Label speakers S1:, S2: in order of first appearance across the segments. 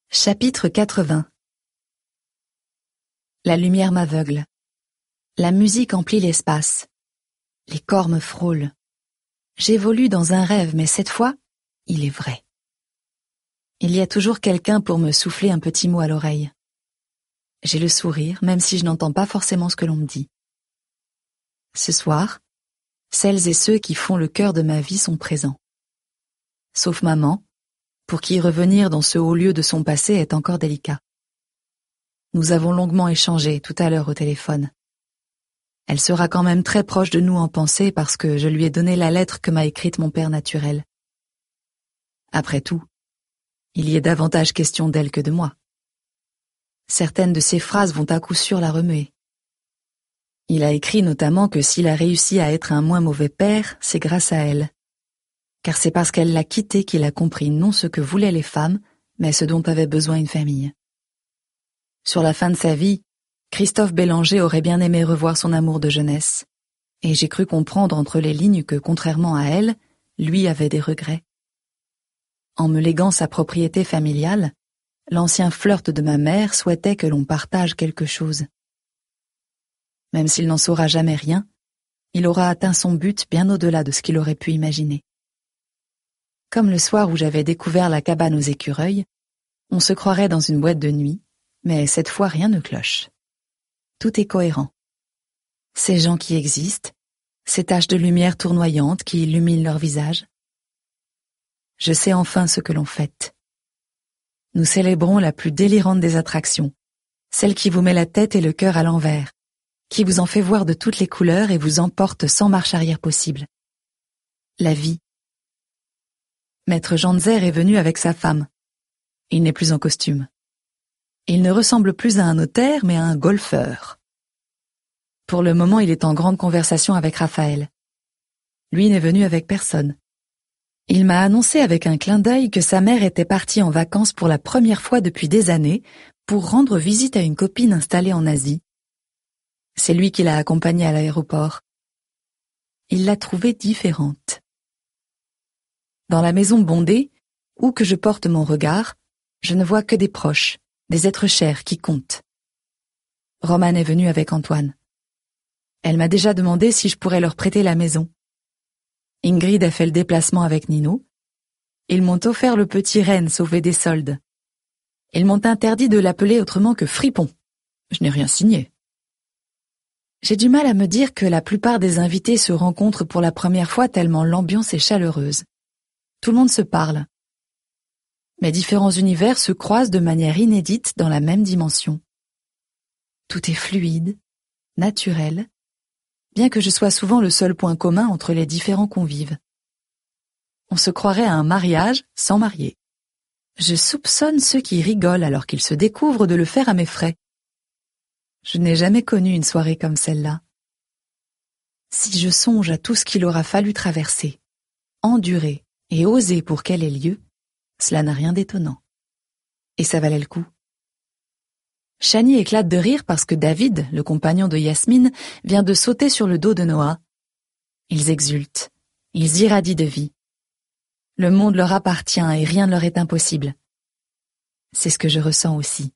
S1: Chapitre 80. La lumière m'aveugle. La musique emplit l'espace. Les corps me frôlent. J'évolue dans un rêve, mais cette fois, il est vrai. Il y a toujours quelqu'un pour me souffler un petit mot à l'oreille. J'ai le sourire, même si je n'entends pas forcément ce que l'on me dit. Ce soir, celles et ceux qui font le cœur de ma vie sont présents. Sauf maman, pour qui revenir dans ce haut lieu de son passé est encore délicat. Nous avons longuement échangé tout à l'heure au téléphone. Elle sera quand même très proche de nous en pensée parce que je lui ai donné la lettre que m'a écrite mon père naturel. Après tout, il y est davantage question d'elle que de moi. Certaines de ses phrases vont à coup sûr la remuer. Il a écrit notamment que s'il a réussi à être un moins mauvais père, c'est grâce à elle. Car c'est parce qu'elle l'a quitté qu'il a compris non ce que voulaient les femmes, mais ce dont avait besoin une famille. Sur la fin de sa vie, Christophe Bélanger aurait bien aimé revoir son amour de jeunesse, et j'ai cru comprendre entre les lignes que, contrairement à elle, lui avait des regrets. En me léguant sa propriété familiale, l'ancien flirt de ma mère souhaitait que l'on partage quelque chose. Même s'il n'en saura jamais rien, il aura atteint son but bien au-delà de ce qu'il aurait pu imaginer. Comme le soir où j'avais découvert la cabane aux écureuils, on se croirait dans une boîte de nuit, mais cette fois rien ne cloche. Tout est cohérent. Ces gens qui existent, ces taches de lumière tournoyantes qui illuminent leur visage. Je sais enfin ce que l'on fête. Nous célébrons la plus délirante des attractions, celle qui vous met la tête et le cœur à l'envers, qui vous en fait voir de toutes les couleurs et vous emporte sans marche arrière possible. La vie. Maître Janzer est venu avec sa femme. Il n'est plus en costume. Il ne ressemble plus à un notaire, mais à un golfeur. Pour le moment, il est en grande conversation avec Raphaël. Lui n'est venu avec personne. Il m'a annoncé avec un clin d'œil que sa mère était partie en vacances pour la première fois depuis des années pour rendre visite à une copine installée en Asie. C'est lui qui l'a accompagnée à l'aéroport. Il l'a trouvée différente. Dans la maison bondée, où que je porte mon regard, je ne vois que des proches, des êtres chers qui comptent. Romane est venue avec Antoine. Elle m'a déjà demandé si je pourrais leur prêter la maison. Ingrid a fait le déplacement avec Nino. Ils m'ont offert le petit renne sauvé des soldes. Ils m'ont interdit de l'appeler autrement que Fripon. Je n'ai rien signé. J'ai du mal à me dire que la plupart des invités se rencontrent pour la première fois tellement l'ambiance est chaleureuse. Tout le monde se parle. Mes différents univers se croisent de manière inédite dans la même dimension. Tout est fluide, naturel, bien que je sois souvent le seul point commun entre les différents convives. On se croirait à un mariage sans marier. Je soupçonne ceux qui rigolent alors qu'ils se découvrent de le faire à mes frais. Je n'ai jamais connu une soirée comme celle-là. Si je songe à tout ce qu'il aura fallu traverser, endurer et oser pour qu'elle ait lieu, cela n'a rien d'étonnant. Et ça valait le coup. Chani éclate de rire parce que David, le compagnon de Yasmine, vient de sauter sur le dos de Noah. Ils exultent, ils irradient de vie. Le monde leur appartient et rien ne leur est impossible. C'est ce que je ressens aussi.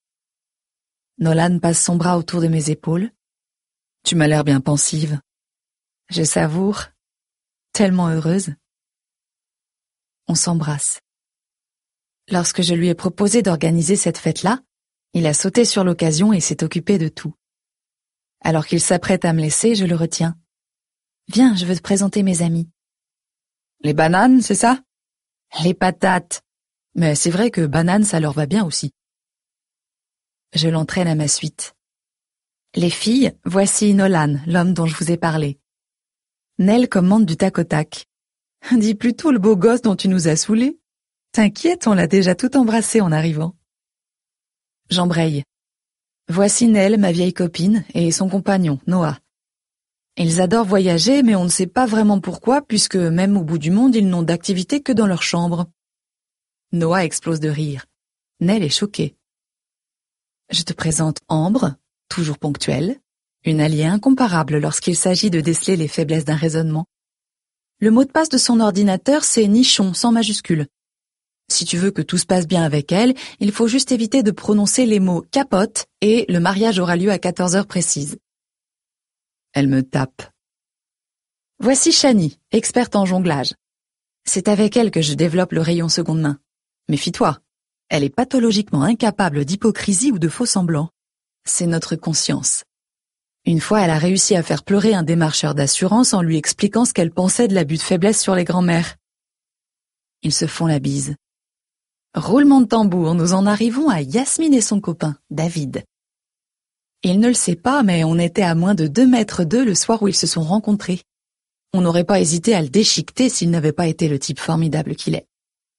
S1: Nolan passe son bras autour de mes épaules. Tu m'as l'air bien pensive. Je savoure, tellement heureuse. On s'embrasse. Lorsque je lui ai proposé d'organiser cette fête-là, il a sauté sur l'occasion et s'est occupé de tout. Alors qu'il s'apprête à me laisser, je le retiens. Viens, je veux te présenter mes amis. Les bananes, c'est ça? Les patates. Mais c'est vrai que bananes, ça leur va bien aussi. Je l'entraîne à ma suite. Les filles, voici Nolan, l'homme dont je vous ai parlé. Nell commande du tac au tac. Dis plutôt le beau gosse dont tu nous as saoulés. T'inquiète, on l'a déjà tout embrassé en arrivant. J'embraye. Voici Nell, ma vieille copine, et son compagnon, Noah. Ils adorent voyager, mais on ne sait pas vraiment pourquoi, puisque même au bout du monde, ils n'ont d'activité que dans leur chambre. Noah explose de rire. Nell est choquée. Je te présente Ambre, toujours ponctuelle, une alliée incomparable lorsqu'il s'agit de déceler les faiblesses d'un raisonnement. Le mot de passe de son ordinateur, c'est nichon, sans majuscule. Si tu veux que tout se passe bien avec elle, il faut juste éviter de prononcer les mots capote et le mariage aura lieu à 14 heures précises. Elle me tape. Voici Shani, experte en jonglage. C'est avec elle que je développe le rayon seconde main. Méfie-toi, elle est pathologiquement incapable d'hypocrisie ou de faux-semblants. C'est notre conscience. Une fois, elle a réussi à faire pleurer un démarcheur d'assurance en lui expliquant ce qu'elle pensait de l'abus de faiblesse sur les grands-mères. Ils se font la bise. Roulement de tambour, nous en arrivons à Yasmine et son copain, David. Il ne le sait pas, mais on était à moins de 2 mètres d'eux le soir où ils se sont rencontrés. On n'aurait pas hésité à le déchiqueter s'il n'avait pas été le type formidable qu'il est.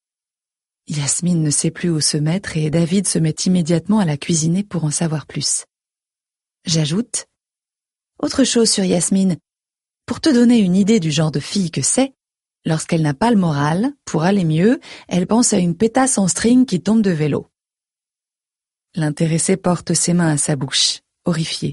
S1: Yasmine ne sait plus où se mettre et David se met immédiatement à la cuisiner pour en savoir plus. J'ajoute: autre chose sur Yasmine, pour te donner une idée du genre de fille que c'est, lorsqu'elle n'a pas le moral, pour aller mieux, elle pense à une pétasse en string qui tombe de vélo. L'intéressé porte ses mains à sa bouche, horrifié.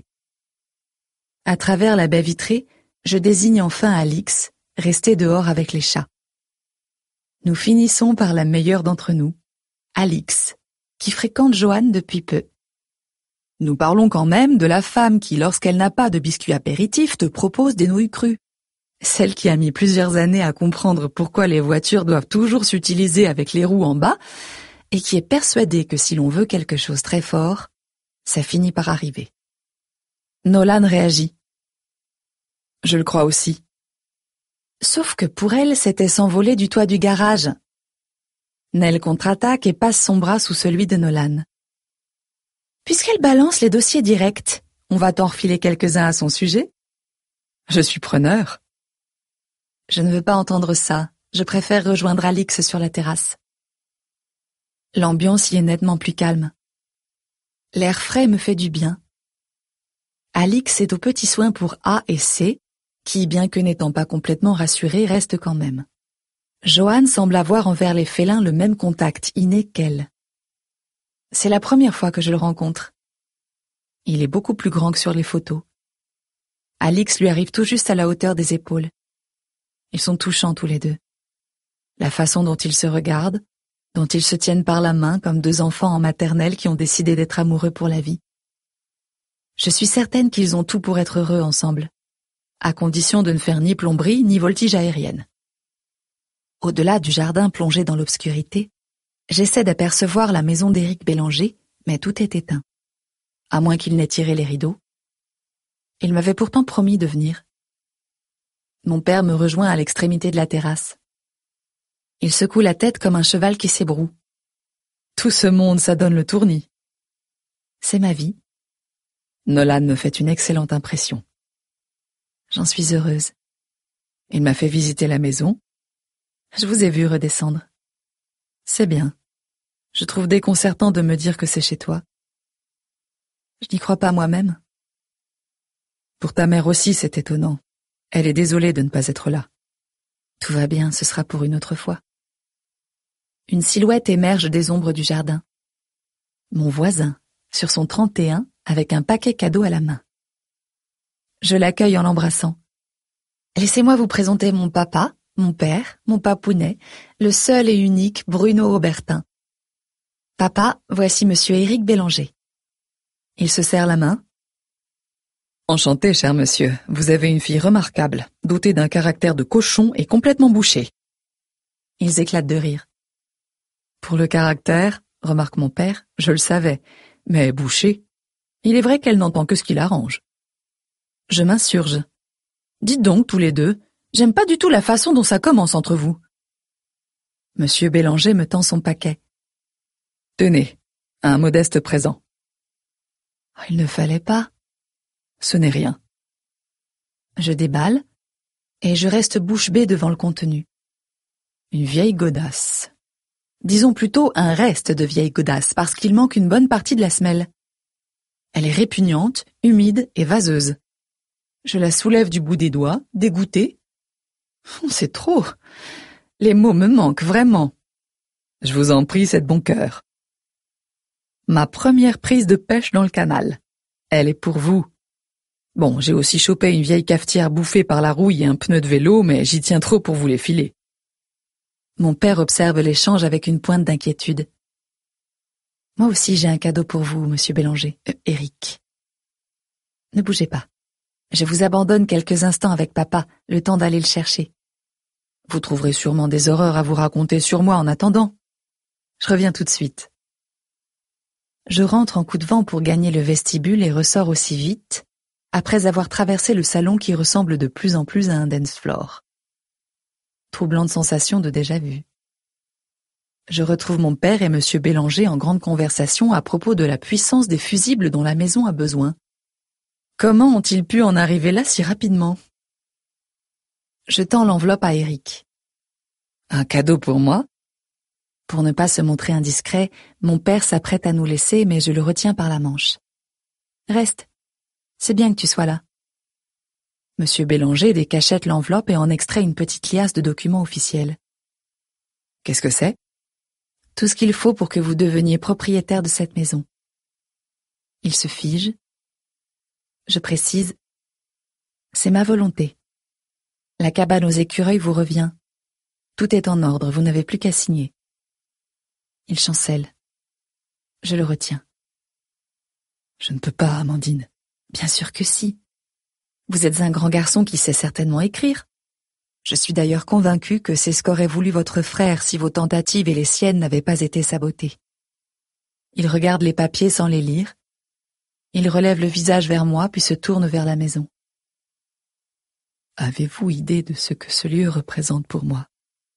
S1: À travers la baie vitrée, je désigne enfin Alix, restée dehors avec les chats. Nous finissons par la meilleure d'entre nous, Alix, qui fréquente Joanne depuis peu. Nous parlons quand même de la femme qui, lorsqu'elle n'a pas de biscuit apéritif, te propose des nouilles crues. Celle qui a mis plusieurs années à comprendre pourquoi les voitures doivent toujours s'utiliser avec les roues en bas, et qui est persuadée que si l'on veut quelque chose très fort, ça finit par arriver. Nolan réagit. Je le crois aussi. Sauf que pour elle, c'était s'envoler du toit du garage. Nell contre-attaque et passe son bras sous celui de Nolan. Puisqu'elle balance les dossiers directs, on va t'en refiler quelques-uns à son sujet? Je suis preneur. Je ne veux pas entendre ça, je préfère rejoindre Alix sur la terrasse. L'ambiance y est nettement plus calme. L'air frais me fait du bien. Alix est aux petits soins pour A et C, qui, bien que n'étant pas complètement rassurés, restent quand même. Joanne semble avoir envers les félins le même contact inné qu'elle. C'est la première fois que je le rencontre. Il est beaucoup plus grand que sur les photos. Alix lui arrive tout juste à la hauteur des épaules. Ils sont touchants tous les deux. La façon dont ils se regardent, dont ils se tiennent par la main comme 2 enfants en maternelle qui ont décidé d'être amoureux pour la vie. Je suis certaine qu'ils ont tout pour être heureux ensemble, à condition de ne faire ni plomberie ni voltige aérienne. Au-delà du jardin plongé dans l'obscurité, j'essaie d'apercevoir la maison d'Éric Bélanger, mais tout est éteint. À moins qu'il n'ait tiré les rideaux. Il m'avait pourtant promis de venir. Mon père me rejoint à l'extrémité de la terrasse. Il secoue la tête comme un cheval qui s'ébroue. Tout ce monde, ça donne le tournis. C'est ma vie. Nolan me fait une excellente impression. J'en suis heureuse. Il m'a fait visiter la maison. Je vous ai vu redescendre. C'est bien. Je trouve déconcertant de me dire que c'est chez toi. Je n'y crois pas moi-même. Pour ta mère aussi, c'est étonnant. Elle est désolée de ne pas être là. Tout va bien, ce sera pour une autre fois. Une silhouette émerge des ombres du jardin. Mon voisin, sur son 31, avec un paquet cadeau à la main. Je l'accueille en l'embrassant. Laissez-moi vous présenter mon papa, mon père, mon papounet, le seul et unique Bruno Aubertin. Papa, voici monsieur Éric Bélanger. Il se serre la main. Enchanté, cher monsieur. Vous avez une fille remarquable, dotée d'un caractère de cochon et complètement bouché. Ils éclatent de rire. Pour le caractère, remarque mon père, je le savais, mais bouché. Il est vrai qu'elle n'entend que ce qui l'arrange. Je m'insurge. Dites donc, tous les deux, j'aime pas du tout la façon dont ça commence entre vous. Monsieur Bélanger me tend son paquet. Tenez, un modeste présent. Oh, il ne fallait pas. Ce n'est rien. Je déballe, et je reste bouche bée devant le contenu. Une vieille godasse. Disons plutôt un reste de vieille godasse, parce qu'il manque une bonne partie de la semelle. Elle est répugnante, humide et vaseuse. Je la soulève du bout des doigts, dégoûtée. C'est trop. Les mots me manquent vraiment. Je vous en prie, c'est de bon cœur. Ma première prise de pêche dans le canal. Elle est pour vous. Bon, j'ai aussi chopé une vieille cafetière bouffée par la rouille et un pneu de vélo, mais j'y tiens trop pour vous les filer. Mon père observe l'échange avec une pointe d'inquiétude. Moi aussi j'ai un cadeau pour vous, monsieur Bélanger, Éric. Ne bougez pas. Je vous abandonne quelques instants avec papa, le temps d'aller le chercher. Vous trouverez sûrement des horreurs à vous raconter sur moi en attendant. Je reviens tout de suite. Je rentre en coup de vent pour gagner le vestibule et ressors aussi vite, après avoir traversé le salon qui ressemble de plus en plus à un dance floor. Troublante sensation de déjà-vu. Je retrouve mon père et monsieur Bélanger en grande conversation à propos de la puissance des fusibles dont la maison a besoin. Comment ont-ils pu en arriver là si rapidement? Je tends l'enveloppe à Éric. Un cadeau pour moi? Pour ne pas se montrer indiscret, mon père s'apprête à nous laisser, mais je le retiens par la manche. Reste. C'est bien que tu sois là. Monsieur Bélanger décachette l'enveloppe et en extrait une petite liasse de documents officiels. Qu'est-ce que c'est? Tout ce qu'il faut pour que vous deveniez propriétaire de cette maison. Il se fige. Je précise. C'est ma volonté. La cabane aux écureuils vous revient. Tout est en ordre, vous n'avez plus qu'à signer. Il chancelle. Je le retiens. Je ne peux pas, Amandine. Bien sûr que si. Vous êtes un grand garçon qui sait certainement écrire. Je suis d'ailleurs convaincue que c'est ce qu'aurait voulu votre frère si vos tentatives et les siennes n'avaient pas été sabotées. Il regarde les papiers sans les lire. Il relève le visage vers moi puis se tourne vers la maison. Avez-vous idée de ce que ce lieu représente pour moi?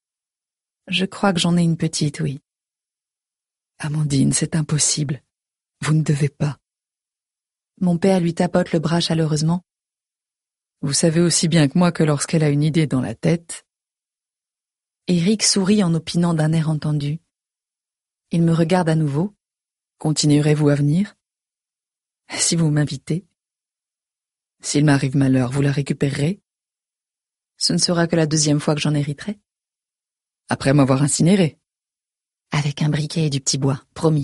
S1: Je crois que j'en ai une petite, oui. Amandine, c'est impossible. Vous ne devez pas. Mon père lui tapote le bras chaleureusement. Vous savez aussi bien que moi que lorsqu'elle a une idée dans la tête... Éric sourit en opinant d'un air entendu. Il me regarde à nouveau. Continuerez-vous à venir? Si vous m'invitez. S'il m'arrive malheur, vous la récupérerez? Ce ne sera que la deuxième fois que j'en hériterai. Après m'avoir incinéré. Avec un briquet et du petit bois, promis.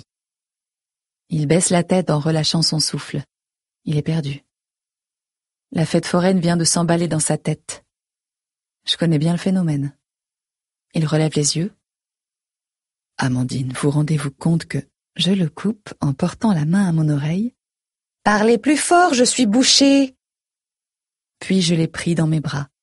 S1: Il baisse la tête en relâchant son souffle. Il est perdu. La fête foraine vient de s'emballer dans sa tête. Je connais bien le phénomène. Il relève les yeux. Amandine, vous rendez-vous compte que je le coupe en portant la main à mon oreille? Parlez plus fort, je suis bouchée! Puis je l'ai pris dans mes bras.